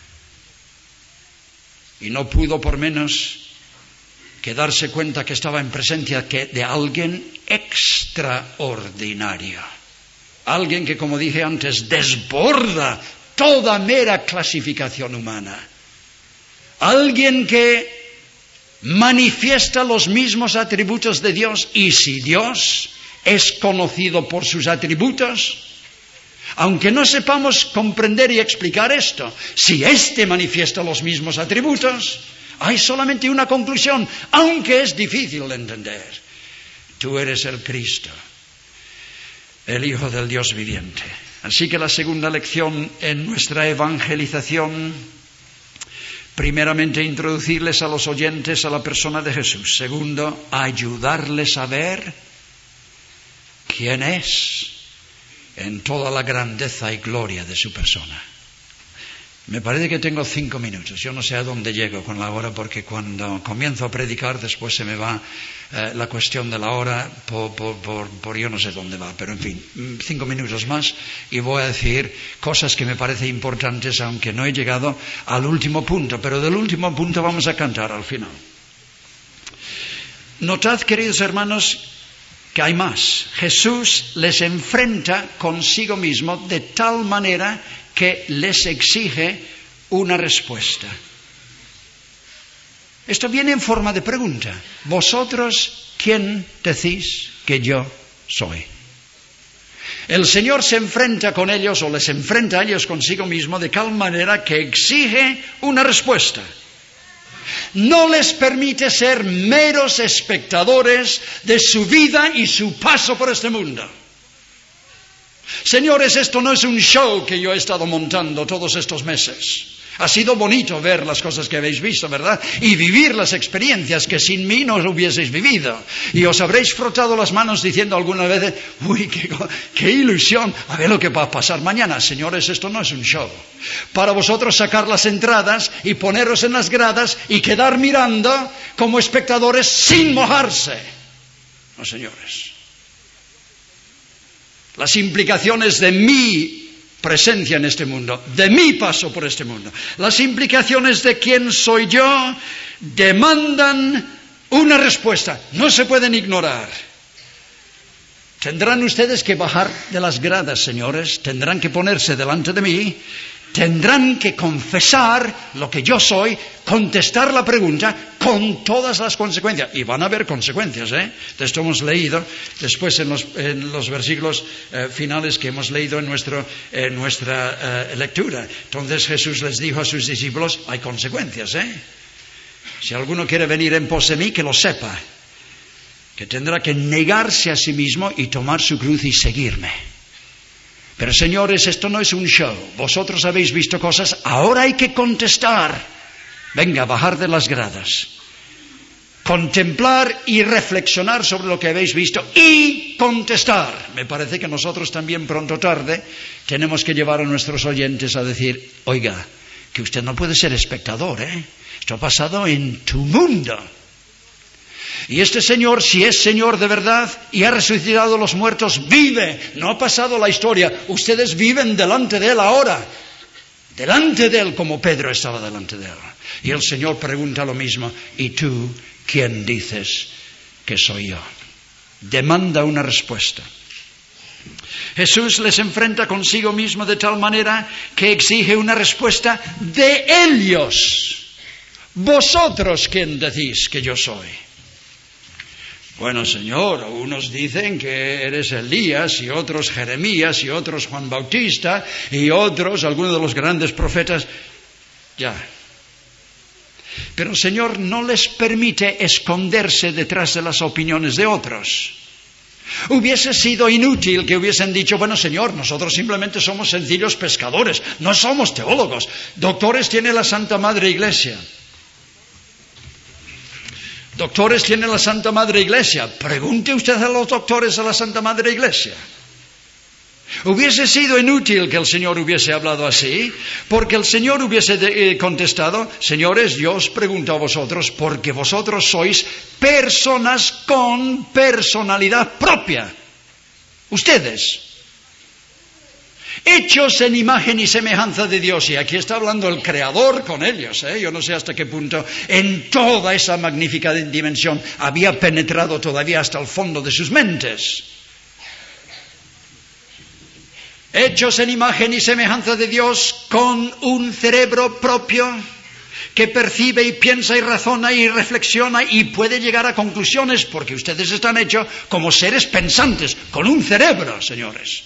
Y no pudo por menos que darse cuenta que estaba en presencia de alguien extraordinario. Alguien que, como dije antes, desborda toda mera clasificación humana. Alguien que manifiesta los mismos atributos de Dios, y si Dios es conocido por sus atributos, aunque no sepamos comprender y explicar esto, si éste manifiesta los mismos atributos, hay solamente una conclusión, aunque es difícil de entender. Tú eres el Cristo, el Hijo del Dios viviente. Así que la segunda lección en nuestra evangelización, primeramente, introducirles a los oyentes a la persona de Jesús. Segundo, ayudarles a ver quién es en toda la grandeza y gloria de su persona. Me parece que tengo 5 minutos. Yo no sé a dónde llego con la hora, porque cuando comienzo a predicar después se me va la cuestión de la hora por yo no sé dónde va. Pero en fin, 5 minutos más y voy a decir cosas que me parecen importantes, aunque no he llegado al último punto. Pero del último punto vamos a cantar al final. Notad, queridos hermanos, que hay más. Jesús les enfrenta consigo mismo de tal manera que les exige una respuesta. Esto viene en forma de pregunta. ¿Vosotros quién decís que yo soy? El Señor se enfrenta con ellos, o les enfrenta a ellos consigo mismo, de tal manera que exige una respuesta. No les permite ser meros espectadores de su vida y su paso por este mundo. Señores, esto no es un show que yo he estado montando todos estos meses. Ha sido bonito ver las cosas que habéis visto, ¿verdad? Y vivir las experiencias que sin mí no hubieseis vivido. Y os habréis frotado las manos diciendo alguna vez, uy, qué ilusión, a ver lo que va a pasar mañana. Señores, esto no es un show. Para vosotros sacar las entradas y poneros en las gradas y quedar mirando como espectadores sin mojarse. No, señores. Las implicaciones de mi presencia en este mundo, de mi paso por este mundo, las implicaciones de quién soy yo, demandan una respuesta. No se pueden ignorar. Tendrán ustedes que bajar de las gradas, señores, tendrán que ponerse delante de mí, tendrán que confesar lo que yo soy, contestar la pregunta con todas las consecuencias. Y van a haber consecuencias, ¿eh? De esto hemos leído después en los versículos finales que hemos leído en nuestra lectura. Entonces Jesús les dijo a sus discípulos, hay consecuencias, ¿eh? Si alguno quiere venir en pos de mí, que lo sepa, que tendrá que negarse a sí mismo y tomar su cruz y seguirme. Pero señores, esto no es un show. Vosotros habéis visto cosas, ahora hay que contestar. Venga, bajar de las gradas. Contemplar y reflexionar sobre lo que habéis visto y contestar. Me parece que nosotros también pronto o tarde tenemos que llevar a nuestros oyentes a decir, oiga, que usted no puede ser espectador, ¿eh? Esto ha pasado en tu mundo. Y este Señor, si es Señor de verdad y ha resucitado a los muertos, vive, no ha pasado la historia. Ustedes viven delante de Él ahora, delante de Él como Pedro estaba delante de Él. Y el Señor pregunta lo mismo, ¿y tú quién dices que soy yo? Demanda una respuesta. Jesús les enfrenta consigo mismo de tal manera que exige una respuesta de ellos. ¿Vosotros quién decís que yo soy? Bueno, Señor, unos dicen que eres Elías, y otros Jeremías, y otros Juan Bautista, y otros, algunos de los grandes profetas. Ya. Pero el Señor no les permite esconderse detrás de las opiniones de otros. Hubiese sido inútil que hubiesen dicho, bueno, Señor, nosotros simplemente somos sencillos pescadores, no somos teólogos. Doctores tiene la Santa Madre Iglesia. Doctores tiene la Santa Madre Iglesia. Pregunte usted a los doctores de la Santa Madre Iglesia. Hubiese sido inútil que el Señor hubiese hablado así, porque el Señor hubiese contestado, señores, yo os pregunto a vosotros, porque vosotros sois personas con personalidad propia. Ustedes, hechos en imagen y semejanza de Dios, y aquí está hablando el Creador con ellos, yo no sé hasta qué punto en toda esa magnífica dimensión había penetrado todavía hasta el fondo de sus mentes. Hechos en imagen y semejanza de Dios, con un cerebro propio que percibe y piensa y razona y reflexiona y puede llegar a conclusiones, porque ustedes están hechos como seres pensantes, con un cerebro, señores.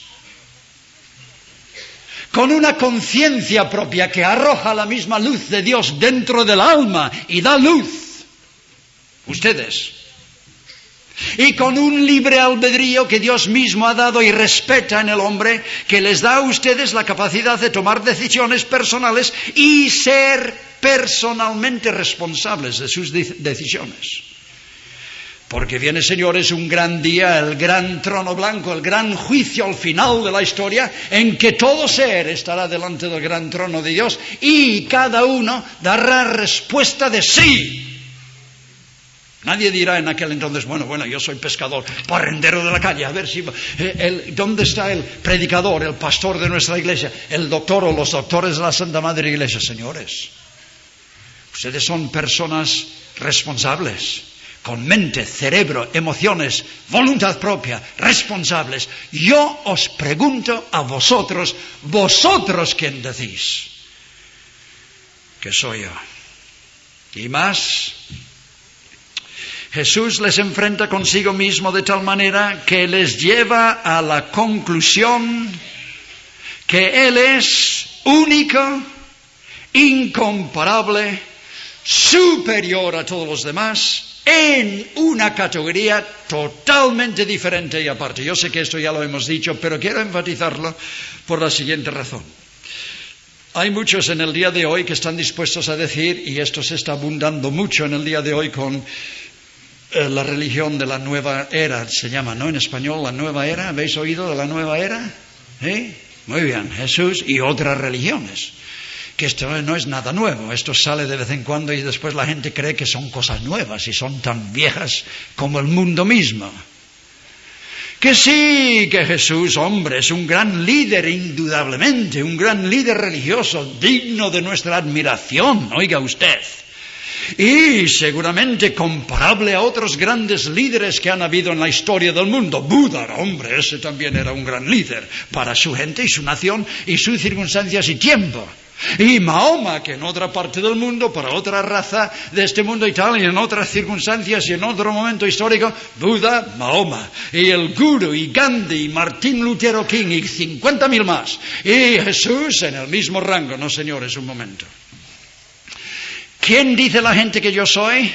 Con una conciencia propia que arroja la misma luz de Dios dentro del alma y da luz. Ustedes. Y con un libre albedrío que Dios mismo ha dado y respeta en el hombre, que les da a ustedes la capacidad de tomar decisiones personales y ser personalmente responsables de sus decisiones. Porque viene, señores, un gran día, el gran trono blanco, el gran juicio al final de la historia, en que todo ser estará delante del gran trono de Dios y cada uno dará respuesta de sí. Nadie dirá en aquel entonces, bueno, yo soy pescador, parrendero de la calle, a ver si... ¿Dónde está el predicador, el pastor de nuestra iglesia, el doctor o los doctores de la Santa Madre Iglesia? Señores, ustedes son personas responsables, con mente, cerebro, emociones, voluntad propia, responsables. Yo os pregunto a vosotros, ¿vosotros quién decís que soy yo? Y más... Jesús les enfrenta consigo mismo de tal manera que les lleva a la conclusión que Él es único, incomparable, superior a todos los demás, en una categoría totalmente diferente y aparte. Yo sé que esto ya lo hemos dicho, pero quiero enfatizarlo por la siguiente razón. Hay muchos en el día de hoy que están dispuestos a decir, y esto se está abundando mucho en el día de hoy con... la religión de la nueva era, se llama, ¿no? En español, la nueva era. ¿Habéis oído de la nueva era? ¿Sí? Muy bien, Jesús y otras religiones. Que esto no es nada nuevo, esto sale de vez en cuando y después la gente cree que son cosas nuevas y son tan viejas como el mundo mismo. Que sí, que Jesús, hombre, es un gran líder indudablemente, un gran líder religioso, digno de nuestra admiración, oiga usted. Y seguramente comparable a otros grandes líderes que han habido en la historia del mundo. Buda, hombre, ese también era un gran líder para su gente y su nación y sus circunstancias y tiempo. Y Mahoma, que en otra parte del mundo, para otra raza de este mundo y tal, y en otras circunstancias y en otro momento histórico, Buda, Mahoma, y el Guru, y Gandhi, y Martin Luther King, y 50.000 más. Y Jesús en el mismo rango. No, señores, un momento. ¿Quién dice la gente que yo soy?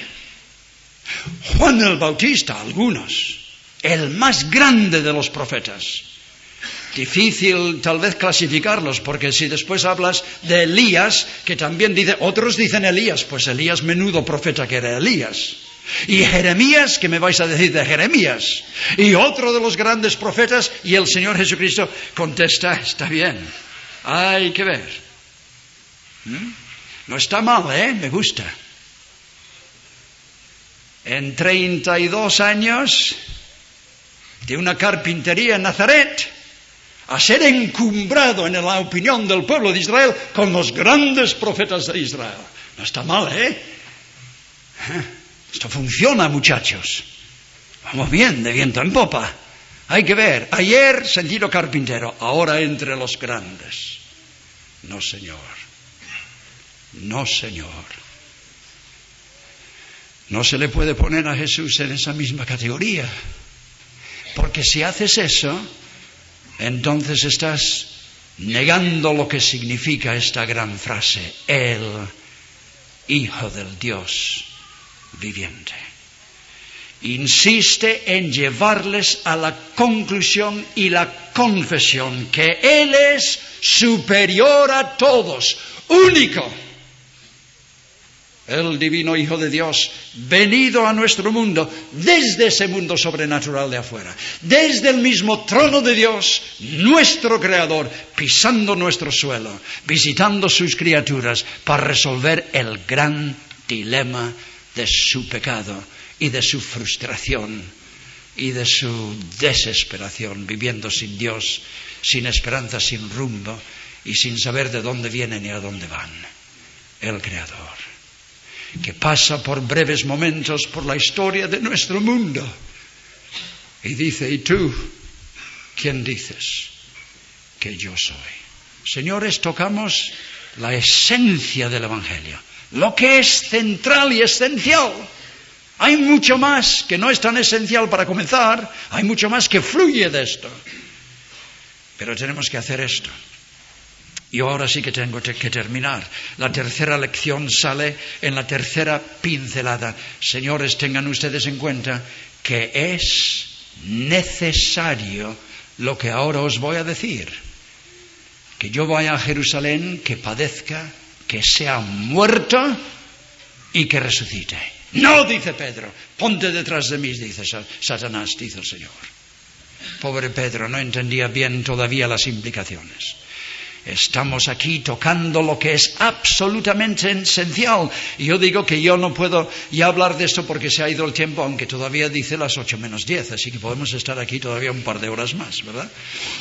Juan el Bautista, algunos. El más grande de los profetas. Difícil tal vez clasificarlos, porque si después hablas de Elías, que también dice, otros dicen Elías, pues Elías menudo profeta que era Elías. Y Jeremías, ¿qué me vais a decir de Jeremías? Y otro de los grandes profetas, y el Señor Jesucristo contesta, está bien, hay que ver. No está mal, me gusta. en 32 años de una carpintería en Nazaret a ser encumbrado en la opinión del pueblo de Israel con los grandes profetas de Israel. No está mal, ¿eh? Esto funciona, muchachos. Vamos bien, de viento en popa. Hay que ver, ayer sencillo carpintero, ahora entre los grandes. No, señor. No, señor. No se le puede poner a Jesús en esa misma categoría. Porque si haces eso, entonces estás negando lo que significa esta gran frase, el Hijo del Dios viviente. Insiste en llevarles a la conclusión y la confesión que Él es superior a todos, único. El divino Hijo de Dios, venido a nuestro mundo, desde ese mundo sobrenatural de afuera, desde el mismo trono de Dios, nuestro Creador, pisando nuestro suelo, visitando sus criaturas para resolver el gran dilema de su pecado y de su frustración y de su desesperación, viviendo sin Dios, sin esperanza, sin rumbo y sin saber de dónde vienen y a dónde van. El Creador, que pasa por breves momentos por la historia de nuestro mundo y dice: ¿y tú quién dices que yo soy? Señores, tocamos la esencia del Evangelio, lo que es central y esencial. Hay mucho más que no es tan esencial para comenzar, hay mucho más que fluye de esto, pero tenemos que hacer esto. Y ahora sí que tengo que terminar. La tercera lección sale en la tercera pincelada. Señores, tengan ustedes en cuenta que es necesario lo que ahora os voy a decir. Que yo vaya a Jerusalén, que padezca, que sea muerto y que resucite. No, dice Pedro, ponte detrás de mí, dice Satanás, dice el Señor. Pobre Pedro, no entendía bien todavía las implicaciones. Estamos aquí tocando lo que es absolutamente esencial. Y yo digo que yo no puedo ya hablar de esto porque se ha ido el tiempo, aunque todavía dice las 8:10, así que podemos estar aquí todavía un par de horas más, ¿verdad?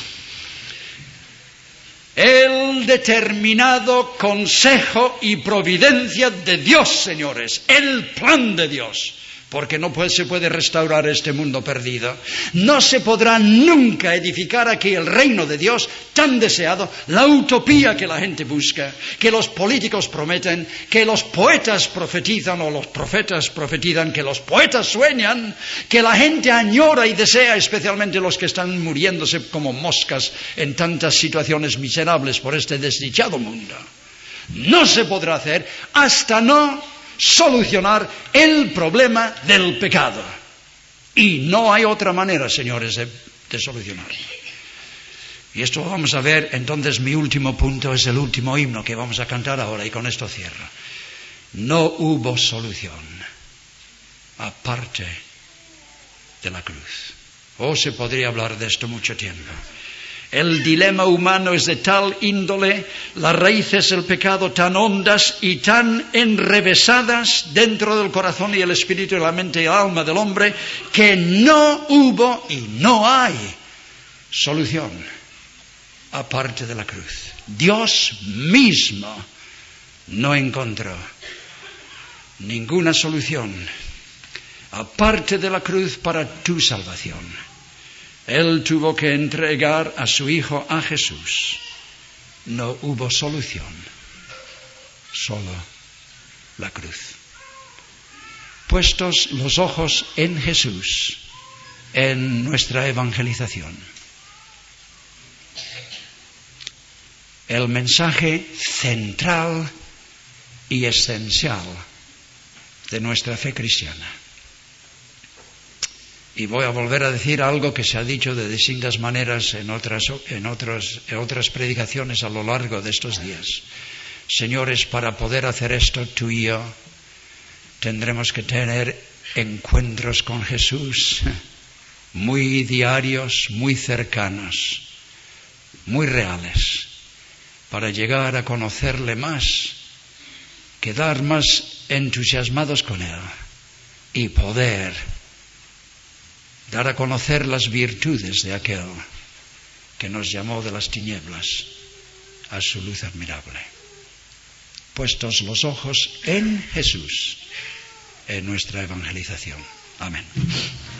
El determinado consejo y providencia de Dios, señores, el plan de Dios. Porque no se puede restaurar este mundo perdido. No se podrá nunca edificar aquí el reino de Dios tan deseado, la utopía que la gente busca, que los políticos prometen, que los poetas profetizan o los profetas profetizan, que los poetas sueñan, que la gente añora y desea, especialmente los que están muriéndose como moscas en tantas situaciones miserables por este desdichado mundo. No se podrá hacer hasta no solucionar el problema del pecado. Y no hay otra manera, señores, de solucionarlo. Y esto lo vamos a ver. Entonces mi último punto es el último himno que vamos a cantar ahora, y con esto cierro. No hubo solución aparte de la cruz. Se podría hablar de esto mucho tiempo. El dilema humano es de tal índole, las raíces del pecado tan hondas y tan enrevesadas dentro del corazón y el espíritu y la mente y el alma del hombre, que no hubo y no hay solución aparte de la cruz. Dios mismo no encontró ninguna solución aparte de la cruz para tu salvación. Él tuvo que entregar a su Hijo, a Jesús. No hubo solución, solo la cruz. Puestos los ojos en Jesús, en nuestra evangelización, el mensaje central y esencial de nuestra fe cristiana. Y voy a volver a decir algo que se ha dicho de distintas maneras en otras predicaciones a lo largo de estos días. Señores, para poder hacer esto, tú y yo tendremos que tener encuentros con Jesús muy diarios, muy cercanos, muy reales, para llegar a conocerle más, quedar más entusiasmados con Él y poder dar a conocer las virtudes de aquel que nos llamó de las tinieblas a su luz admirable. Puestos los ojos en Jesús, en nuestra evangelización. Amén.